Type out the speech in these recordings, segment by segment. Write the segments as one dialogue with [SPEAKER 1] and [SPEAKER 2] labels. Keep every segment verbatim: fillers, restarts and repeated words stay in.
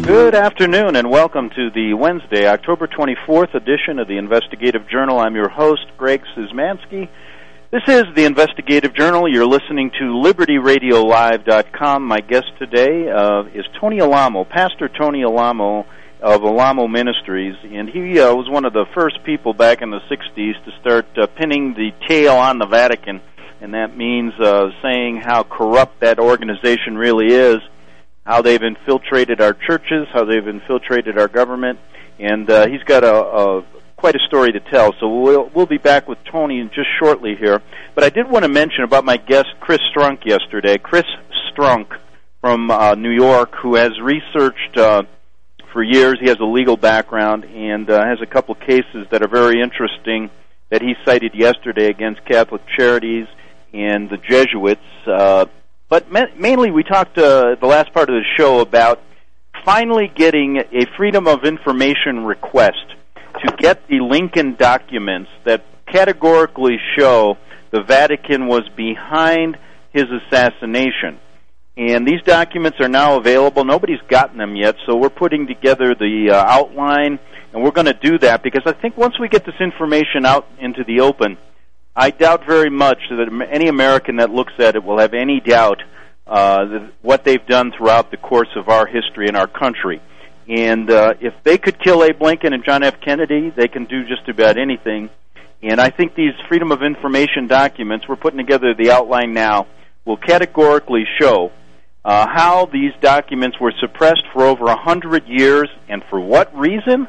[SPEAKER 1] Good afternoon and welcome to the Wednesday, October twenty-fourth edition of the Investigative Journal. I'm your host, Greg Szymanski. This is the Investigative Journal. You're listening to Liberty Radio Live dot com. My guest today uh, is Tony Alamo, Pastor Tony Alamo of Alamo Ministries, and he uh, was one of the first people back in the sixties to start uh, pinning the tail on the Vatican, and that means uh, saying how corrupt that organization really is, how they've infiltrated our churches, how they've infiltrated our government, and uh, he's got a, a quite a story to tell. So we'll we'll be back with Tony just shortly here. But I did want to mention about my guest Chris Strunk yesterday. Chris Strunk from uh, New York, who has researched uh, for years. He has a legal background and uh, has a couple cases that are very interesting that he cited yesterday against Catholic Charities and the Jesuits. Uh, But ma- mainly we talked uh, the last part of the show about finally getting a Freedom of Information request to get the Lincoln documents that categorically show the Vatican was behind his assassination. And these documents are now available. Nobody's gotten them yet, so we're putting together the uh, outline, and we're going to do that because I think once we get this information out into the open, I doubt very much that any American that looks at it will have any doubt uh, that what they've done throughout the course of our history in our country. And uh, if they could kill Abe Lincoln and John F. Kennedy, they can do just about anything. And I think these Freedom of Information documents, we're putting together the outline now, will categorically show uh, how these documents were suppressed for over one hundred years and for what reason.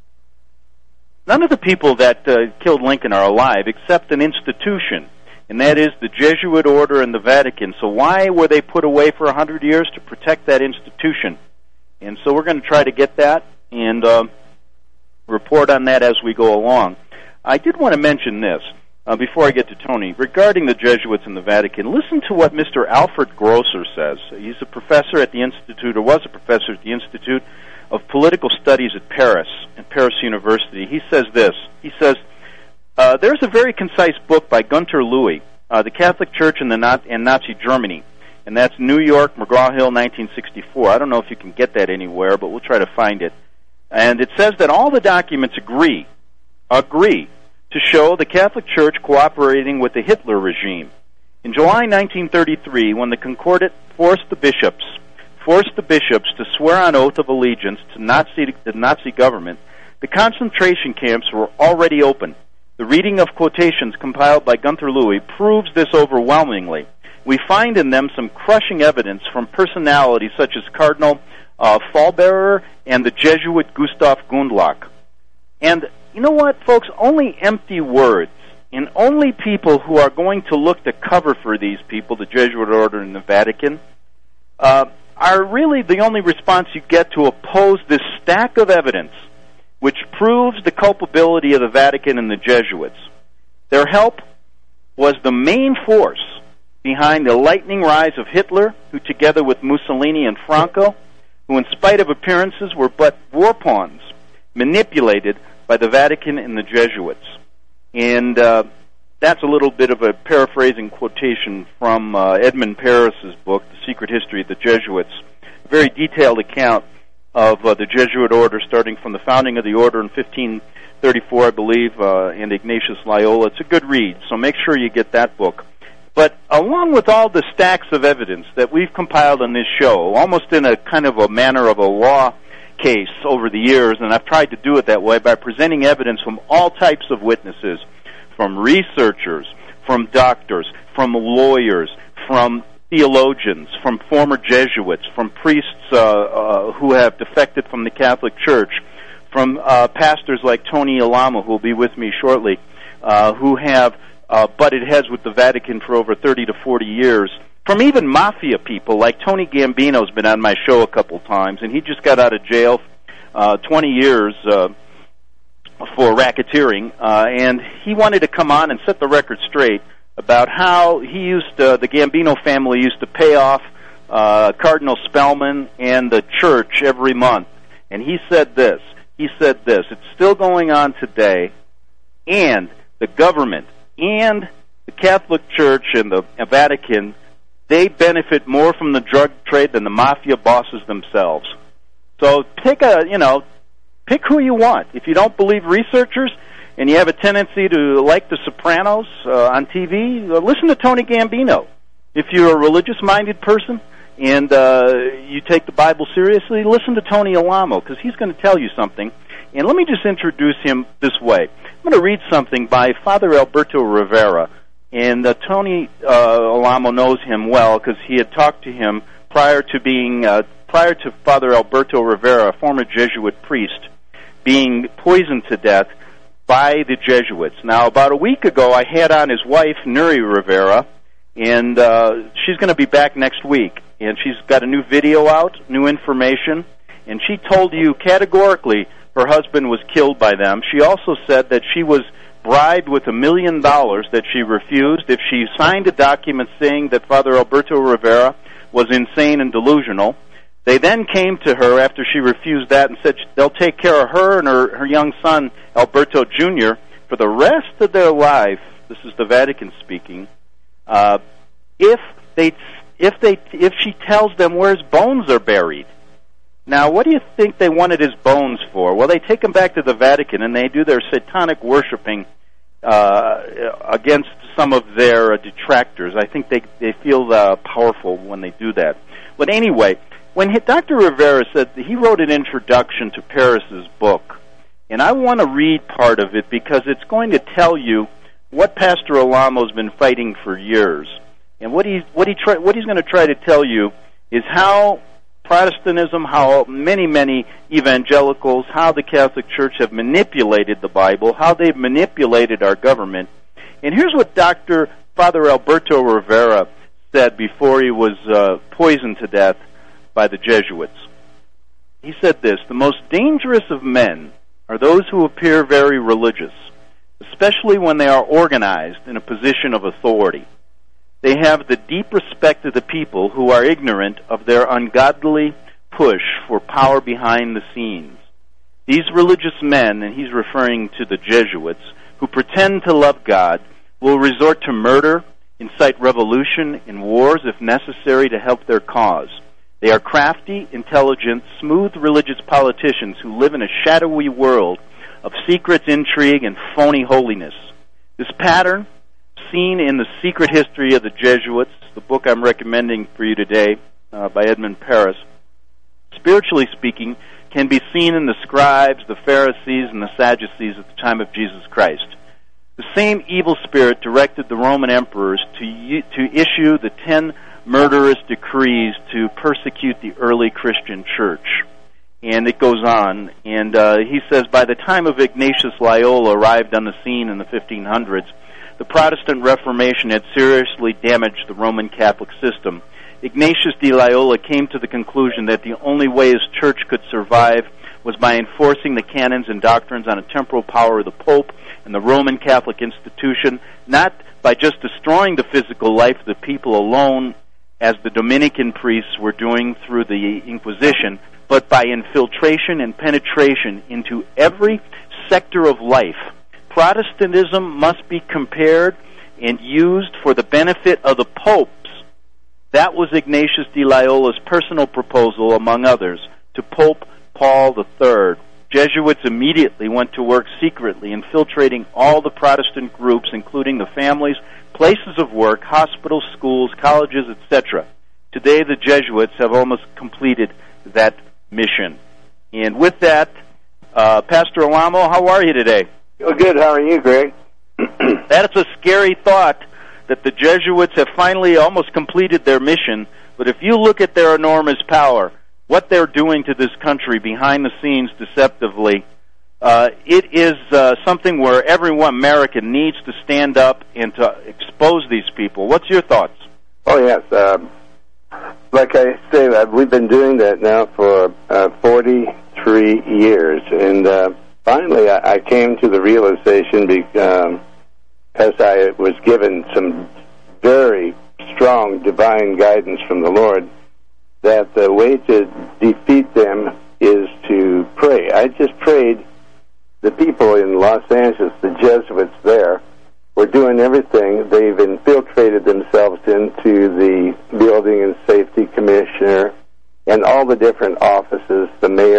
[SPEAKER 1] None of the people that uh, killed Lincoln are alive except an institution, and that is the Jesuit order and the Vatican. So why were they put away for one hundred years? To protect that institution. And so we're going to try to get that and uh, report on that as we go along. I did want to mention this uh, before I get to Tony. Regarding the Jesuits and the Vatican, listen to what Mister Alfred Grosser says. He's a professor at the Institute, or was a professor at the Institute of Political Studies at Paris, at Paris University. He says this. He says, uh, there's a very concise book by Gunter Louis, uh, The Catholic Church and, the Not- and Nazi Germany, and that's New York, McGraw-Hill, nineteen sixty-four. I don't know if you can get that anywhere, but we'll try to find it. And it says that all the documents agree, agree to show the Catholic Church cooperating with the Hitler regime. In July nineteen thirty-three, when the Concordat forced the bishops forced the bishops to swear on oath of allegiance to Nazi, the Nazi government, the concentration camps were already open. The reading of quotations compiled by Gunter Louis proves this overwhelmingly. We find in them some crushing evidence from personalities such as Cardinal uh, Fallbearer and the Jesuit Gustav Gundlach. And you know what, folks? Only empty words and only people who are going to look to cover for these people, the Jesuit order and the Vatican, uh, are really the only response you get to oppose this stack of evidence which proves the culpability of the Vatican and the Jesuits. Their help was the main force behind the lightning rise of Hitler, who together with Mussolini and Franco, who in spite of appearances were but war pawns, manipulated by the Vatican and the Jesuits. And uh, that's a little bit of a paraphrasing quotation from uh, Edmund Paris's book, The Secret History of the Jesuits. A very detailed account of uh, the Jesuit order, starting from the founding of the order in fifteen thirty-four, I believe, uh, and Ignatius Loyola. It's a good read, so make sure you get that book. But along with all the stacks of evidence that we've compiled on this show, almost in a kind of a manner of a law case over the years, and I've tried to do it that way by presenting evidence from all types of witnesses, from researchers, from doctors, from lawyers, from theologians, from former Jesuits, from priests uh, uh, who have defected from the Catholic Church, from uh, pastors like Tony Alamo, who will be with me shortly, uh, who have uh, butted heads with the Vatican for over thirty to forty years, from even mafia people like Tony Gambino's been on my show a couple times, and he just got out of jail uh, twenty years uh, for racketeering, uh, and he wanted to come on and set the record straight about how he used, uh, the Gambino family used to pay off uh, Cardinal Spellman and the church every month. And he said this, he said this, it's still going on today, and the government and the Catholic Church and the Vatican, they benefit more from the drug trade than the mafia bosses themselves. So pick a, you know, pick who you want. If you don't believe researchers and you have a tendency to like The Sopranos uh, on T V, uh, listen to Tony Gambino. If you're a religious-minded person and uh, you take the Bible seriously, listen to Tony Alamo, because he's going to tell you something. And let me just introduce him this way. I'm going to read something by Father Alberto Rivera. And uh, Tony uh, Alamo knows him well because he had talked to him prior to being, uh, prior to Father Alberto Rivera, a former Jesuit priest, being poisoned to death by the Jesuits. Now, about a week ago, I had on his wife, Nuri Rivera, and uh, she's going to be back next week. And she's got a new video out, new information, and she told you categorically her husband was killed by them. She also said that she was bribed with a million dollars that she refused if she signed a document saying that Father Alberto Rivera was insane and delusional. They then came to her after she refused that and said they'll take care of her and her, her young son, Alberto Junior, for the rest of their life. This is the Vatican speaking. Uh, if they, if they, if she tells them where his bones are buried. Now, what do you think they wanted his bones for? Well, they take him back to the Vatican and they do their satanic worshiping uh, against some of their uh, detractors. I think they they feel uh, powerful when they do that. But anyway, when he, Doctor Rivera said that he wrote an introduction to Paris's book, and I want to read part of it because it's going to tell you what Pastor Alamo's been fighting for years, and what he what he try, what he's going to try to tell you is how Protestantism, how many, many evangelicals, how the Catholic Church have manipulated the Bible, how they've manipulated our government. And here's what Doctor Father Alberto Rivera said before he was uh, poisoned to death by the Jesuits. He said this: the most dangerous of men are those who appear very religious, especially when they are organized in a position of authority. They have the deep respect of the people who are ignorant of their ungodly push for power behind the scenes. These religious men, and he's referring to the Jesuits, who pretend to love God, will resort to murder, incite revolution and wars if necessary to help their cause. They are crafty, intelligent, smooth religious politicians who live in a shadowy world of secrets, intrigue, and phony holiness. This pattern, seen in The Secret History of the Jesuits, the book I'm recommending for you today uh, by Edmund Paris, spiritually speaking, can be seen in the scribes, the Pharisees, and the Sadducees at the time of Jesus Christ. The same evil spirit directed the Roman emperors to, to issue the ten murderous decrees to persecute the early Christian church. And it goes on, and uh, he says by the time of Ignatius Loyola arrived on the scene in the fifteen hundreds, the Protestant Reformation had seriously damaged the Roman Catholic system. Ignatius de Loyola came to the conclusion that the only way his church could survive was by enforcing the canons and doctrines on a temporal power of the Pope and the Roman Catholic institution, not by just destroying the physical life of the people alone, as the Dominican priests were doing through the Inquisition, but by infiltration and penetration into every sector of life. Protestantism must be compared and used for the benefit of the popes. That was Ignatius de Loyola's personal proposal, among others, to Pope Paul the Third. Jesuits immediately went to work secretly, infiltrating all the Protestant groups, including the families, places of work, hospitals, schools, colleges, et cetera. Today, the Jesuits have almost completed that mission. And with that, uh, Pastor Alamo, how are you today?
[SPEAKER 2] Oh, good. How are you, Greg?
[SPEAKER 1] That's a scary thought, that the Jesuits have finally almost completed their mission. But if you look at their enormous power, what they're doing to this country behind the scenes deceptively, uh, it is uh, something where everyone American needs to stand up and to expose these people. What's your thoughts?
[SPEAKER 2] Oh, yes. Um, like I say, uh, we've been doing that now for uh, forty-three years. And uh, finally, I, I came to the realization because um, I was given some very strong divine guidance from the Lord that the way to defeat them is to pray. I just prayed. The people in Los Angeles, the Jesuits there, were doing everything. They've infiltrated themselves into the Building and Safety Commissioner and all the different offices, the mayor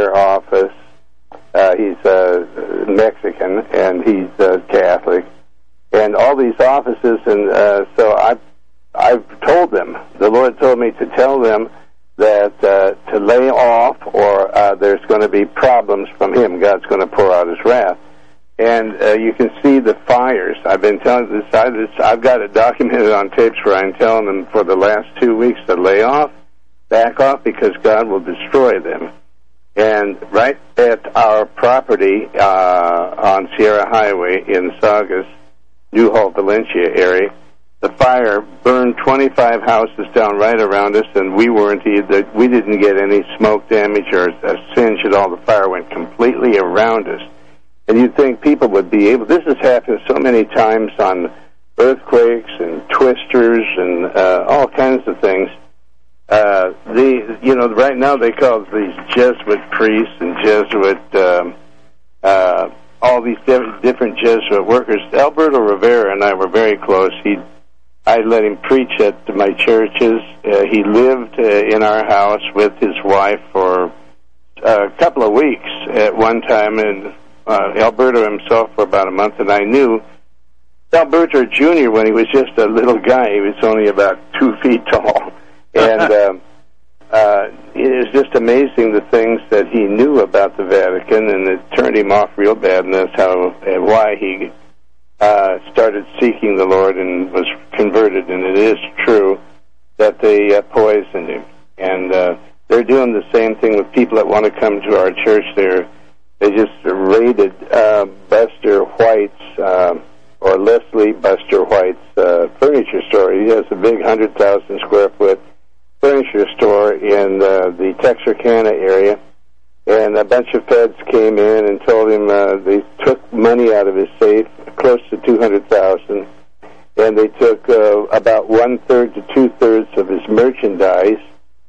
[SPEAKER 2] tell them that uh, to lay off, or uh, there's going to be problems from him. God's going to pour out his wrath. And uh, you can see the fires. I've been telling this, I've got it documented on tapes where I'm telling them for the last two weeks to lay off, back off, because God will destroy them. And right at our property uh, on Sierra Highway in Saugus, Newhall, Valencia area, the fire burned twenty-five houses down right around us, and we weren't either. We didn't get any smoke damage or a singe at all. The fire went completely around us. And you'd think people would be able. This has happened so many times on earthquakes and twisters and uh, all kinds of things. Uh, the you know right now they call these Jesuit priests and Jesuit um, uh, all these diff- different Jesuit workers. Alberto Rivera and I were very close. He I let him preach at my churches. Uh, he lived uh, in our house with his wife for a couple of weeks at one time, and uh, Alberto himself for about a month. And I knew Alberto Junior when he was just a little guy. He was only about two feet tall. And uh, uh, it is just amazing the things that he knew about the Vatican, and it turned him off real bad, and that's how and why he uh, started seeking the Lord and was converted. And it is true that they uh, poisoned him, and uh, they're doing the same thing with people that want to come to our church. There, they just raided uh, Buster White's uh, or Leslie Buster White's uh, furniture store. He has a big hundred thousand square foot furniture store in uh, the Texarkana area, and a bunch of feds came in and told him uh, they took money out of his safe, close to two hundred thousand, and they took uh, about one third to two thirds of his merchandise,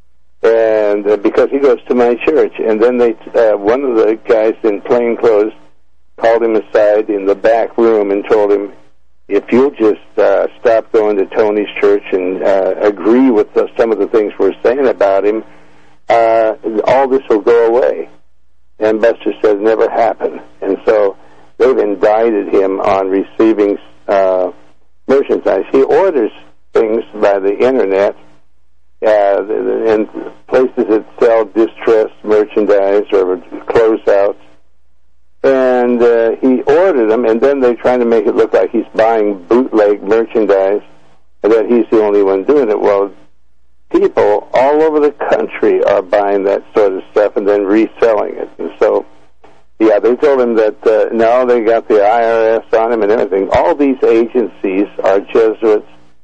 [SPEAKER 2] and uh, because he goes to my church, and then they uh, one of the guys in plain clothes called him aside in the back room and told him, if you'll just uh, stop going to Tony's church and uh, agree with the, some of the things we're saying about him, uh, all this will go away. And Buster said, never happened. And so they've indicted him on receiving uh, merchandise. He orders things by the Internet uh, and places that sell distressed merchandise or closeouts. And uh, he ordered them, and then they're trying to make it look like he's buying bootleg merchandise and that he's the only one doing it. Well, people all over the country are buying that sort of stuff and then reselling it. And so, yeah, they told him that, uh, no, they got the I R S on him and everything. All these agencies are Jesuits,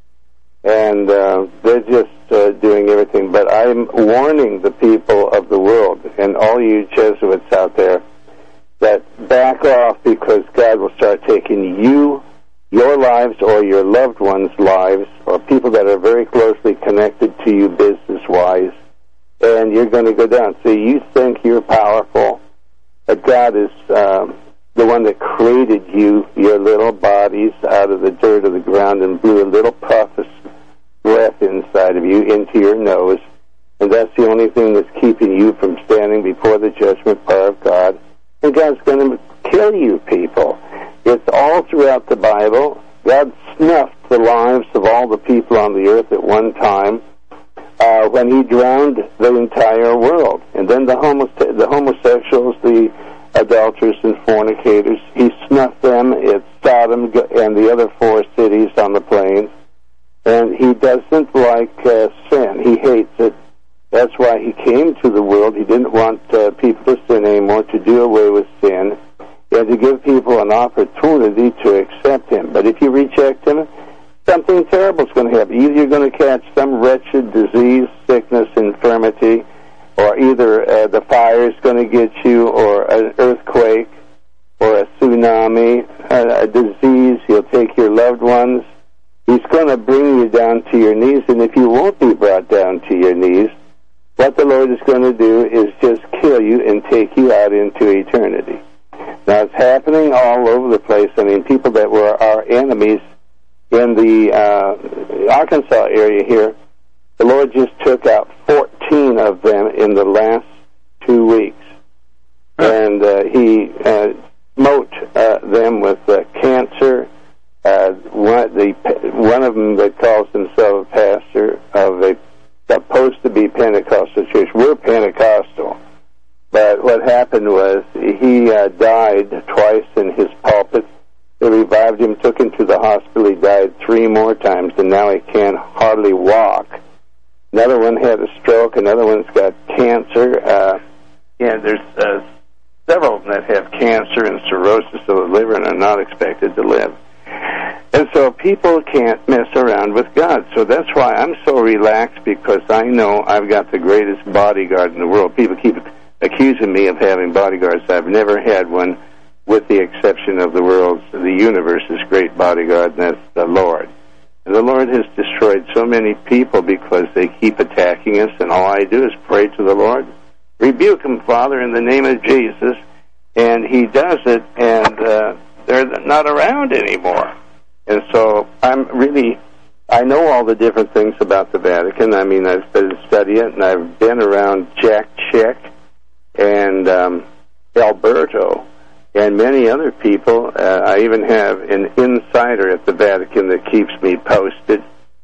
[SPEAKER 2] and uh, they're just uh, doing everything. But I'm warning the people of the world and all you Jesuits out there that back off, because God will start taking you, your lives, or your loved ones' lives, or people that are very closely connected to you business-wise, and you're going to go down. So you think you're powerful, but God is um, the one that created you, your little bodies, out of the dirt of the ground and blew a little prophet's breath inside of you into your nose, and that's the only thing that's keeping you from standing before the judgment bar of God. And God's going to kill you people. It's all throughout the Bible. God snuffed the lives of all the people on the earth at one time uh, when he drowned the entire world. And then the, homose- the homosexuals, the adulterers and fornicators, he snuffed them at Sodom and the other four cities on the plains. And he doesn't like uh, sin. He hates it. That's why he came to the world. He didn't want uh, people to sin anymore, to do away with sin, and to give people an opportunity to accept him. But if you reject him, something terrible is going to happen. Either you're going to catch some wretched disease, sickness, infirmity, or either uh, the fire is going to get you, or an earthquake, or a tsunami, a, a disease. He'll take your loved ones. He's going to bring you down to your knees, and if you won't be brought down to your knees, what the Lord is going to do is just kill you and take you out into eternity. Now, it's happening all over the place. I mean, people that were our enemies in the uh, Arkansas area here, the Lord just took out fourteen of them in the last two weeks. And uh, he uh, smote uh, them with uh, cancer. Uh, one, the, one of them that calls himself a pastor of a supposed to be Pentecostal church. We're Pentecostal. But what happened was he uh, died twice in his pulpit. They revived him, took him to the hospital. He died three more times, and now he can't hardly walk. Another one had a stroke. Another one's got cancer. Uh, yeah, there's uh, several that have cancer and cirrhosis of the liver and are not expected to live. And so people can't mess around with God. So that's why I'm so relaxed, because I know I've got the greatest bodyguard in the world. People keep accusing me of having bodyguards. I've never had one, with the exception of the world's, the universe's great bodyguard, and that's the Lord. And the Lord has destroyed so many people because they keep attacking us, and all I do is pray to the Lord. Rebuke them, Father, in the name of Jesus. And he does it, and uh, they're not around anymore. And so I'm really, I know all the different things about the Vatican. I mean, I've been studying it, and I've been around Jack Chick and um, Alberto and many other people. Uh, I even have an insider at the Vatican that keeps me posted.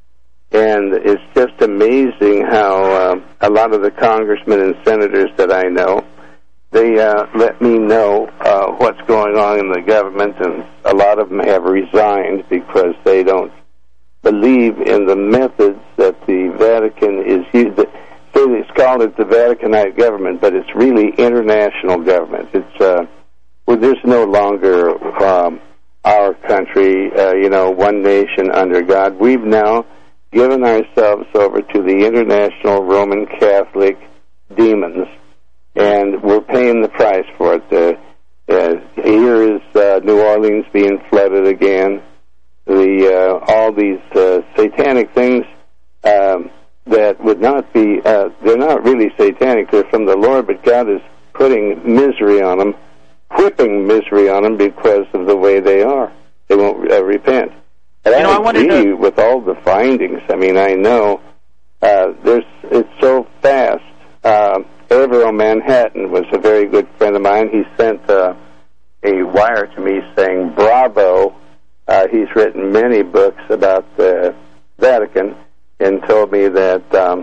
[SPEAKER 2] And it's just amazing how uh, a lot of the congressmen and senators that I know, they uh, let me know uh, what's going on in the government, and a lot of them have resigned because they don't believe in the methods that the Vatican is using. So it's called it the Vaticanite government, but it's really international government. It's uh, well, there's no longer um, our country, uh, you know, one nation under God. We've now given ourselves over to the international Roman Catholic demons, and we're paying the price for it. Uh, uh, here is uh, New Orleans being flooded again. The uh, all these uh, satanic things um, that would not be, uh, they're not really satanic, they're from the Lord, but God is putting misery on them, whipping misery on them because of the way they are. They won't uh, repent. And you know, I agree to... with all the findings. I mean, I know uh, there's it's so fast. Uh, Averill Manhattan was a very good friend of mine. He sent uh, a wire to me saying, bravo. Uh, he's written many books about the Vatican, and told me that um,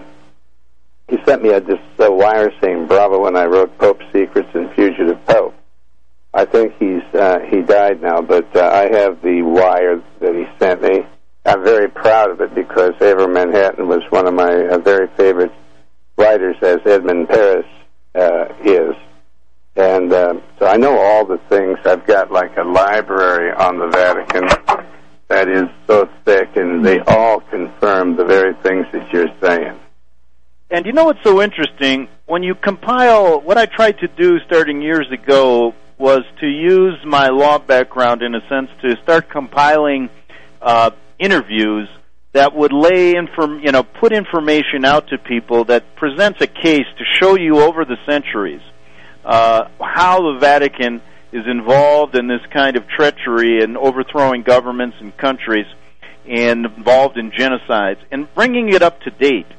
[SPEAKER 2] he sent me a, just a wire saying bravo when I wrote Pope Secrets and Fugitive Pope. I think he's uh, he died now, but uh, I have the wire that he sent me. I'm very proud of it because Averill Manhattan was one of my uh, very favorite writers, as Edmund Paris uh, is. And uh, so I know all the things. I've got like a library on the Vatican that is so thick, and they all confirm the very things that you're saying.
[SPEAKER 1] And you know what's so interesting? When you compile, what I tried to do starting years ago was to use my law background, in a sense, to start compiling uh, interviews that would lay inform, you know, put information out to people that presents a case to show you over the centuries uh, how the Vatican is involved in this kind of treachery and overthrowing governments and countries and involved in genocides and bringing it up to date.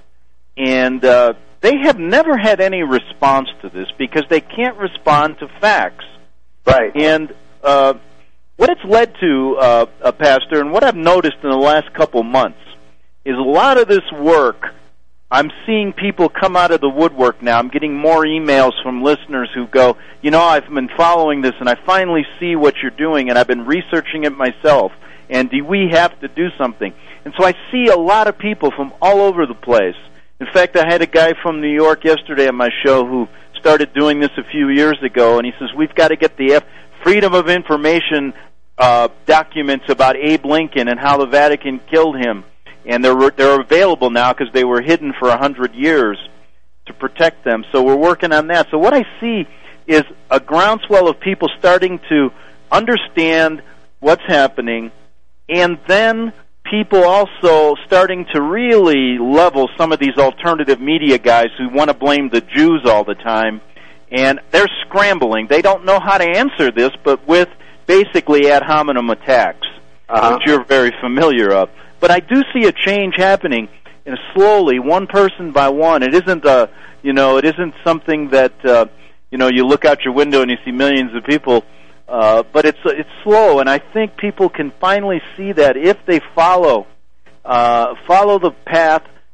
[SPEAKER 1] And uh, they have never had any response to this because they can't respond to facts.
[SPEAKER 2] Right.
[SPEAKER 1] And uh, what it's led to, uh, uh, Pastor, and what I've noticed in the last couple months is a lot of this work, I'm seeing people come out of the woodwork now. I'm getting more emails from listeners who go, you know, I've been following this, and I finally see what you're doing, and I've been researching it myself, and do we have to do something? And so I see a lot of people from all over the place. In fact, I had a guy from New York yesterday on my show who started doing this a few years ago, and he says, we've got to get the F- Freedom of Information uh, documents about Abe Lincoln and how the Vatican killed him. And they're they're available now because they were hidden for a hundred years to protect them. So we're working on that. So what I see is a groundswell of people starting to understand what's happening, and then people also starting to really level some of these alternative media guys who want to blame the Jews all the time, and they're scrambling. They don't know how to answer this, but with basically ad hominem attacks, uh-huh. which you're very familiar of. But I do see a change happening, and slowly, one person by one. It isn't a, you know, it isn't something that uh, you know you look out your window and you see millions of people. Uh, but it's it's slow, and I think people can finally see that if they follow uh, follow the path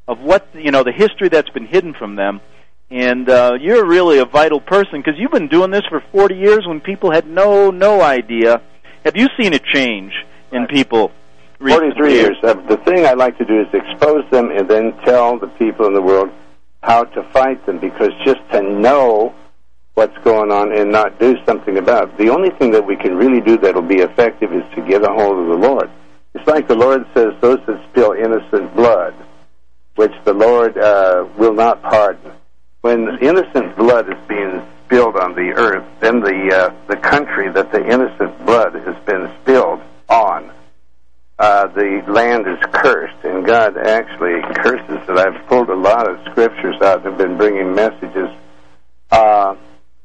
[SPEAKER 1] of what, you know, the history that's been hidden from them. And uh, you're really a vital person because you've been doing this for forty years when people had no no idea. Have you seen a change in right. people?
[SPEAKER 2] forty-three years. Uh, the thing I like to do is expose them and then tell the people in the world how to fight them, because just to know what's going on and not do something about it. The only thing that we can really do that will be effective is to get a hold of the Lord. It's like the Lord says, those that spill innocent blood, which the Lord uh, will not pardon. When innocent blood is being spilled on the earth, then the uh, the country that the innocent blood has been spilled on, uh, the land is cursed, and God actually curses it. I've pulled a lot of scriptures out and have been bringing messages uh,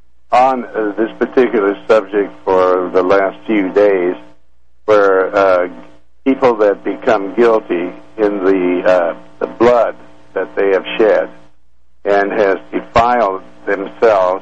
[SPEAKER 2] on uh, this particular subject for the last few days, where uh, people that become guilty in the uh, the blood that they have shed and has defiled themselves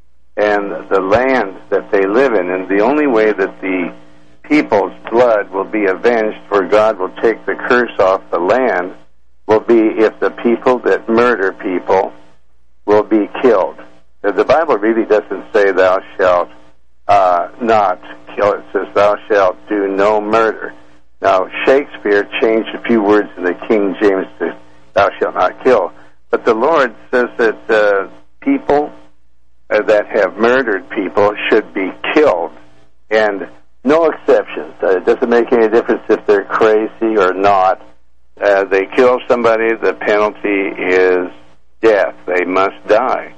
[SPEAKER 2] and the land that they live in. And the only way that the people's blood will be avenged, for God will take the curse off the land, will be if the people that murder people will be killed. The Bible really doesn't say thou shalt uh, not kill. It says thou shalt do no murder. Now, Shakespeare changed a few words in the King James to thou shalt not kill. But the Lord says that uh, people uh, that have murdered people should be killed, and no exceptions. Uh, it doesn't make any difference if they're crazy or not. Uh, they kill somebody, the penalty is death. They must die.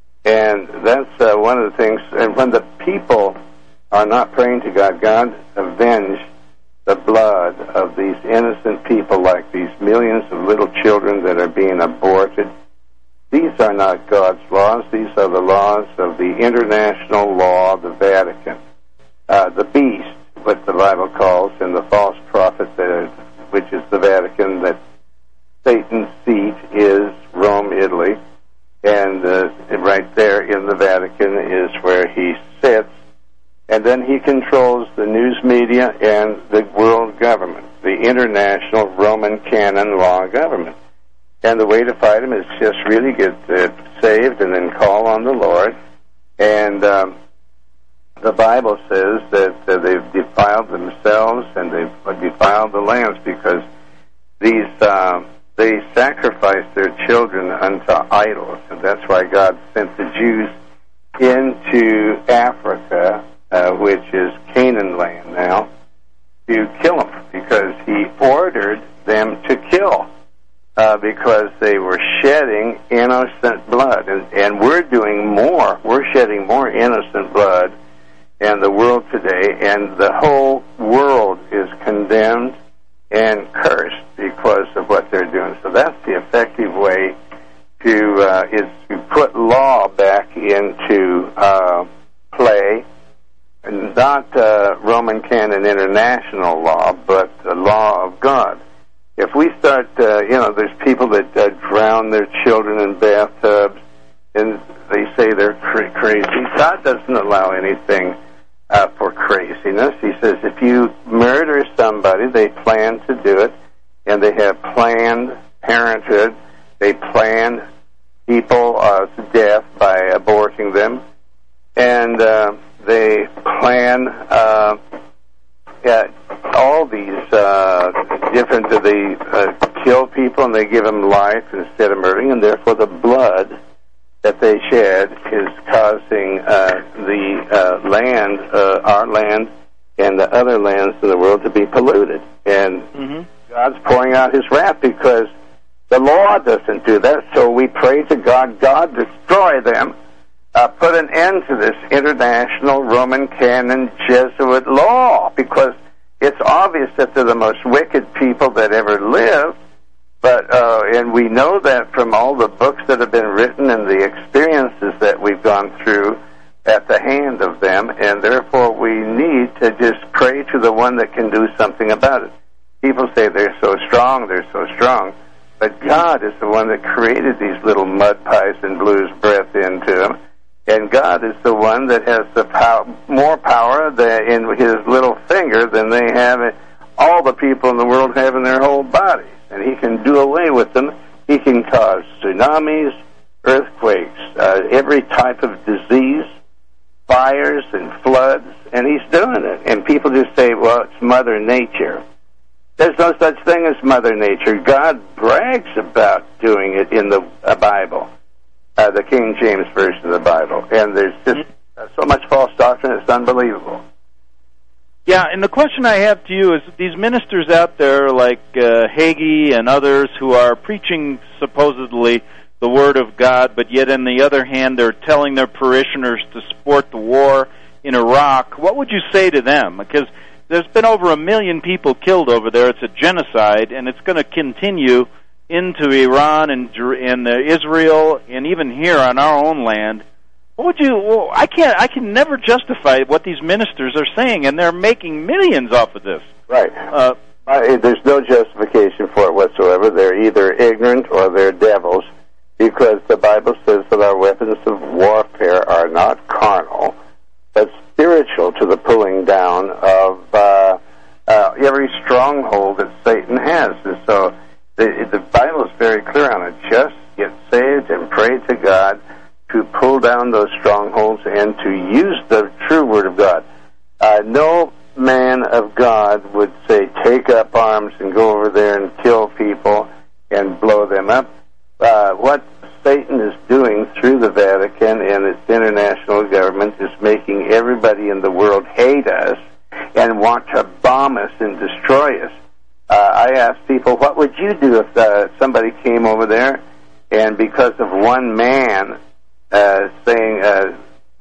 [SPEAKER 2] And that's uh, one of the things. And when the people are not praying to God, God avenge the blood of these innocent people, like these millions of little children that are being aborted. These are not God's laws. These are the laws of the international law of the Vatican. Uh, the beast, what the Bible calls, and the false prophet, that, which is the Vatican, that Satan's seat is Rome, Italy, and uh, right there in the Vatican is where he sits. And then he controls the news media and the world government, the international Roman canon law government. And the way to fight him is just really get uh, saved and then call on the Lord. And um, the Bible says that uh, they've defiled themselves and they've defiled the lands, because these uh, they sacrifice their children unto idols. And that's why God sent the Jews into Africa, Uh, which is Canaan land now, to kill them, because he ordered them to kill, uh, because they were shedding innocent blood. And, and we're doing more. We're shedding more innocent blood in the world today, and the whole world is condemned and cursed because of what they're doing. So that's the effective way to, uh, is to put law back into uh, play. Not uh, Roman canon international law, but the law of God. If we start, uh, you know, there's people that uh, drown their children in bathtubs, and they say they're cra- crazy. God doesn't allow anything uh, for craziness. He says if you murder somebody, they plan to do it, and they have planned parenthood. They plan people uh, to death by aborting them, and uh, they plan uh, yeah, all these uh, different, they uh, kill people and they give them life instead of murdering, and therefore the blood that they shed is causing uh, the uh, land, uh, our land, and the other lands in the world to be polluted. And mm-hmm. God's pouring out his wrath because the law doesn't do that, so we pray to God, God, destroy them. Uh, put an end to this international Roman canon Jesuit law, because it's obvious that they're the most wicked people that ever lived. But uh, and we know that from all the books that have been written and the experiences that we've gone through at the hand of them, and therefore we need to just pray to the one that can do something about it. People say they're so strong, they're so strong, but God is the one that created these little mud pies and blew his breath into them. And God is the one that has the power, more power than in his little finger than they have, all the people in the world have in their whole bodies. And he can do away with them. He earthquakes, uh, every type of disease, fires and floods, and he's doing it. And people just say, well, it's Mother Nature. There's no such thing as Mother Nature. God brags about doing it in the uh, Bible, uh, the King James Version of the Bible. And there's just uh, so much false doctrine, it's unbelievable.
[SPEAKER 1] Yeah, and the question I have to you is, these ministers out there like uh, Hagee and others who are preaching supposedly the Word of God, but yet on the other hand they're telling their parishioners to support the war in Iraq, what would you say to them? Because there's been over a million people killed over there. It's a genocide, and it's going to continue into Iran and, and uh, Israel, and even here on our own land. What would you? Well, I can't. I can never justify what these ministers are saying, and they're making millions off of this.
[SPEAKER 2] Right.
[SPEAKER 1] Uh,
[SPEAKER 2] uh, there's no justification for it whatsoever. They're either ignorant or they're devils, because the Bible says that our weapons of warfare are not carnal, but spiritual, to the pulling down of uh, uh, every stronghold that Satan has. And so the, the Bible is very clear on it. Just get saved and pray to God to pull down those strongholds and to use the true Word of God. Uh, no man of God would say, take up arms and go over there and kill people and blow them up. Uh, what Satan is doing through the Vatican and its international government is making everybody in the world hate us and want to bomb us and destroy us. Uh, I ask people, what would you do if uh, somebody came over there and because of one man uh, saying uh,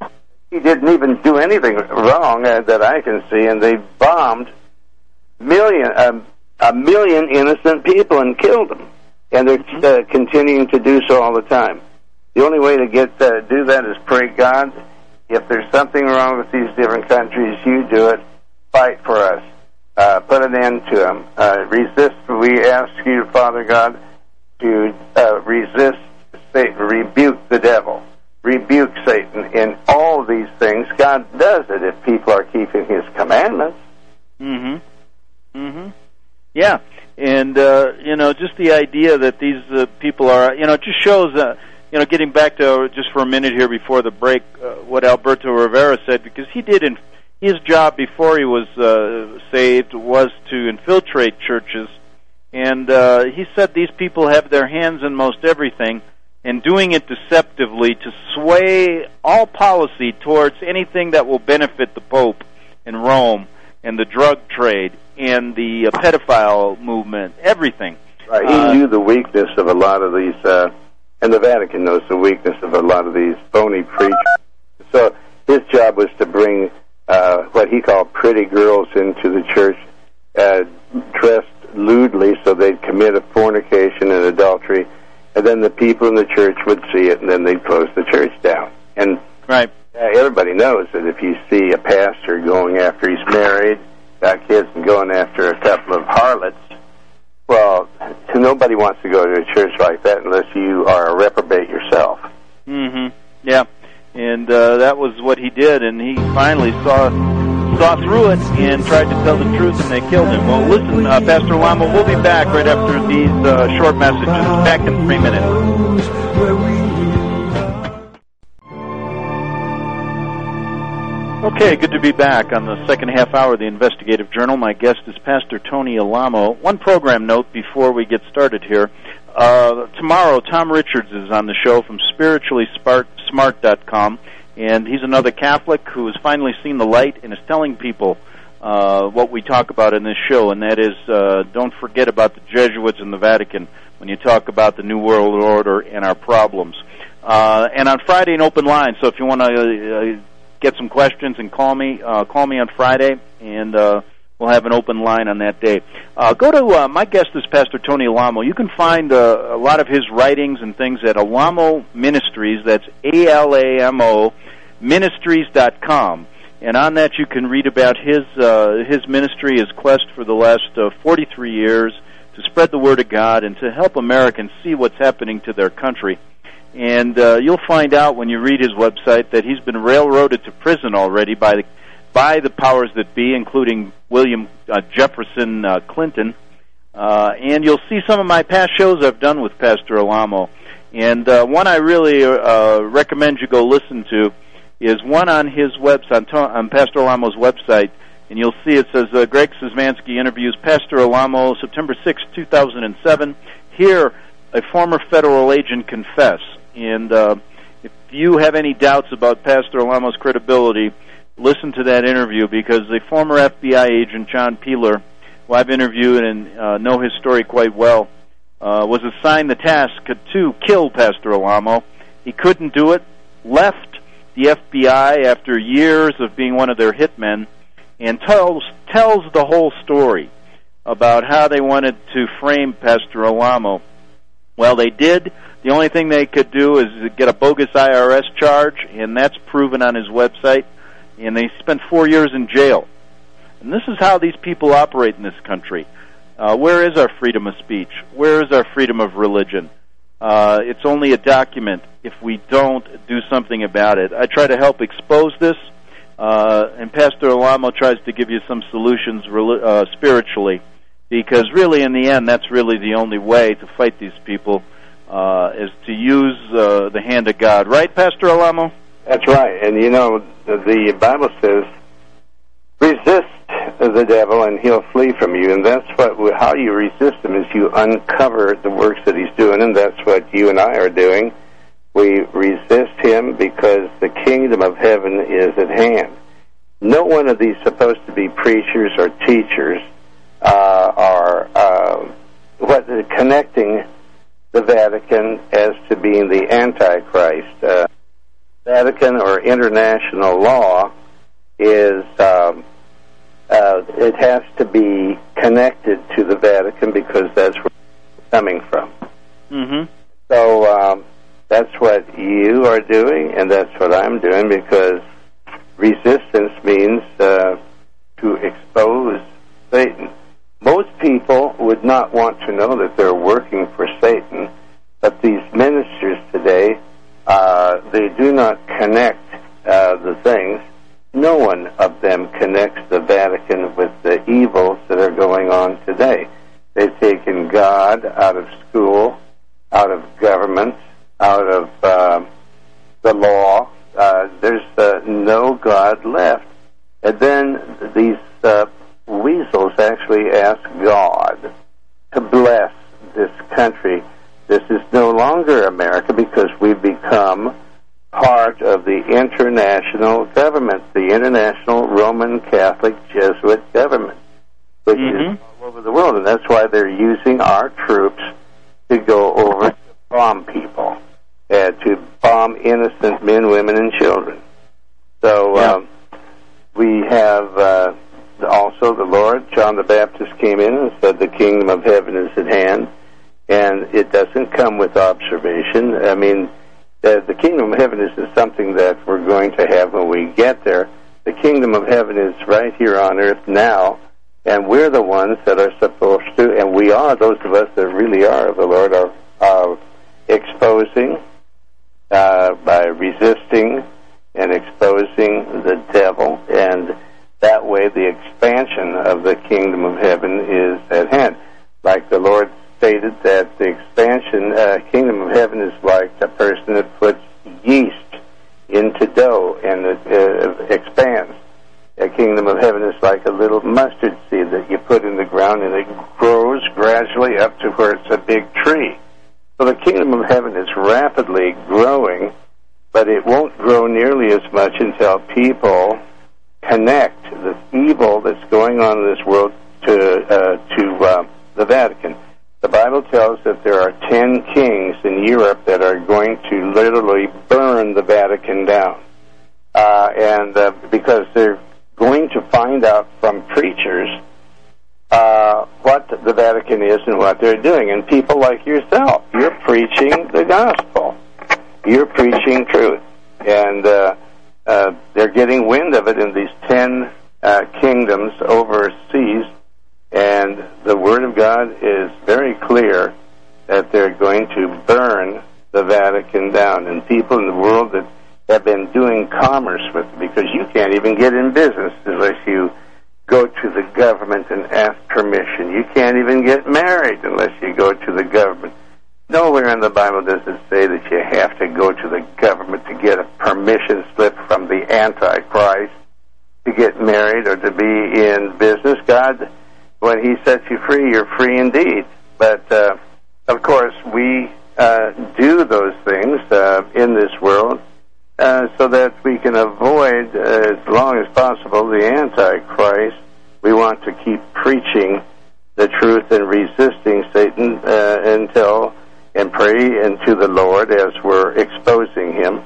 [SPEAKER 2] he didn't even do anything wrong uh, that I can see, and they bombed million, uh, a million innocent people and killed them? And they're uh, continuing to do so all the time. The only way to get uh, do that is pray God. If there's something wrong with these different countries, you do it. Fight for us. Uh, put an end to them. Uh, resist. We ask you, Father God, to uh, resist Satan, rebuke the devil, rebuke Satan in all of these things. God does it if people are keeping His commandments.
[SPEAKER 1] Mm-hmm. Mm-hmm. Yeah. And, uh, you know, just the idea that these uh, people are, you know, it just shows, uh, you know, getting back to, uh, just for a minute here before the break, uh, what Alberto Rivera said, because he did, in, his job before he was uh, saved was to infiltrate churches. And uh, he said these people have their hands in most everything, and doing it deceptively to sway all policy towards anything that will benefit the Pope in Rome and the drug trade and the uh, pedophile movement, everything.
[SPEAKER 2] Right. He uh, knew the weakness of a lot of these, uh, and the Vatican knows the weakness of a lot of these phony preachers. So his job was to bring uh, what he called pretty girls into the church, uh, dressed lewdly so they'd commit a fornication and adultery, and then the people in the church would see it, and then they'd close the church down. And
[SPEAKER 1] right.
[SPEAKER 2] uh, everybody knows that if you see a pastor going after he's married, got kids, and going after a couple of harlots, well, nobody wants to go to a church like that unless you are a reprobate yourself.
[SPEAKER 1] Mm-hmm. Yeah, and uh, that was what he did, and he finally saw saw through it and tried to tell the truth, and they killed him. Well, listen, uh, Pastor Lama, we'll be back right after these uh, short messages. Back in three minutes. Okay, good to be back on the second half hour of the Investigative Journal. My guest is Pastor Tony Alamo. One program note before we get started here. Uh, tomorrow, Tom Richards is on the show from spiritually smart dot com, and he's another Catholic who has finally seen the light and is telling people uh, what we talk about in this show, and that is uh, don't forget about the Jesuits and the Vatican when you talk about the New World Order and our problems. Uh, and on Friday, an open line, so if you want to... Uh, get some questions and call me. Uh, call me on Friday, and uh, we'll have an open line on that day. Uh, go to, uh, my guest is Pastor Tony Alamo. You can find uh, a lot of his writings and things at Alamo Ministries. That's A L A M O Ministries dot com. And on that you can read about his uh, his ministry, his quest for the last uh, forty-three years to spread the Word of God and to help Americans see what's happening to their country. And uh, you'll find out when you read his website that he's been railroaded to prison already by the by the powers that be, including William uh, Jefferson uh, Clinton. Uh, and you'll see some of my past shows I've done with Pastor Alamo. And uh, one I really uh, recommend you go listen to is one on his website, on Pastor Alamo's website, and you'll see it says, uh, Greg Szymanski interviews Pastor Alamo, September sixth, two thousand seven. Here, a former federal agent confess. And uh, if you have any doubts about Pastor Alamo's credibility, listen to that interview, because the former F B I agent, John Peeler, who I've interviewed and uh, know his story quite well, uh, was assigned the task to kill Pastor Alamo. He couldn't do it, left the F B I after years of being one of their hitmen, and tells tells the whole story about how they wanted to frame Pastor Alamo. Well, they did. The only thing they could do is get a bogus I R S charge, and that's proven on his website, and they spent four years in jail. And this is how these people operate in this country. Uh, where is our freedom of speech? Where is our freedom of religion? Uh, it's only a document if we don't do something about it. I try to help expose this. Uh, and Pastor Alamo tries to give you some solutions uh, spiritually, because really, in the end, that's really the only way to fight these people, uh, is to use uh, the hand of God. Right, Pastor Alamo?
[SPEAKER 2] That's right. And, you know, the Bible says, resist the devil and he'll flee from you. And that's what, how you resist him is you uncover the works that he's doing, and that's what you and I are doing. We resist him because the kingdom of heaven is at hand. No one of these supposed to be preachers or teachers uh, are uh, what connecting the Vatican as to being the Antichrist. Uh, Vatican or international law is um, uh, it has to be connected to the Vatican because that's where it's coming from.
[SPEAKER 1] Mm-hmm.
[SPEAKER 2] So. Um, That's what you are doing, and that's what I'm doing, because resistance means uh, to expose Satan. Most people would not want to know that they're working for Satan, but these ministers today, uh, they do not connect uh, the things. No one of them connects the Vatican with the evils that are going on today. They've taken God out of school, out of government, out of uh, the law. Uh, there's uh, no God left. And then these uh, weasels actually ask God to bless this country. This is no longer America because we've become part of the international government, the International Roman Catholic Jesuit government, which mm-hmm. is all over the world. And that's why they're using our troops to go over to bomb people. Uh, to bomb innocent men, women, and children. So yeah. um, we have uh, also the Lord, John the Baptist came in and said the kingdom of heaven is at hand, and it doesn't come with observation. I mean, the, the kingdom of heaven isn't something that we're going to have when we get there. The kingdom of heaven is right here on earth now, and we're the ones that are supposed to, and we are, those of us that really are of the Lord, are, are exposing, Uh, by resisting and exposing the devil, and that way the expansion of the kingdom of heaven is at hand. Like the Lord stated that the expansion, uh, kingdom of heaven is like a person that puts yeast into dough and it uh, expands. The kingdom of heaven is like a little mustard seed that you put in the ground, and it grows gradually up to where it's a big tree. So the kingdom of heaven is rapidly growing, but it won't grow nearly as much until people connect the evil that's going on in this world to uh, to uh, the Vatican. The Bible tells that there are ten kings in Europe that are going to literally burn the Vatican down, uh, and uh, because they're going to find out from preachers Uh, what the Vatican is and what they're doing. And people like yourself, you're preaching the gospel. You're preaching truth. And uh, uh, they're getting wind of it in these ten uh, kingdoms overseas. And the Word of God is very clear that they're going to burn the Vatican down. And people in the world that have been doing commerce with it, because you can't even get in business unless you go to the government and ask permission. You can't even get married unless you go to the government. nowhere in the Bible does it say that you have to go to the government to get a permission slip from the Antichrist to get married or to be in business. God, when he sets you free, you're free indeed. But, uh, of course, we uh, do those things uh, in this world uh, so that we can avoid, uh, as long as possible, the Antichrist. We want to keep preaching the truth and resisting Satan uh, until and pray into the Lord as we're exposing him.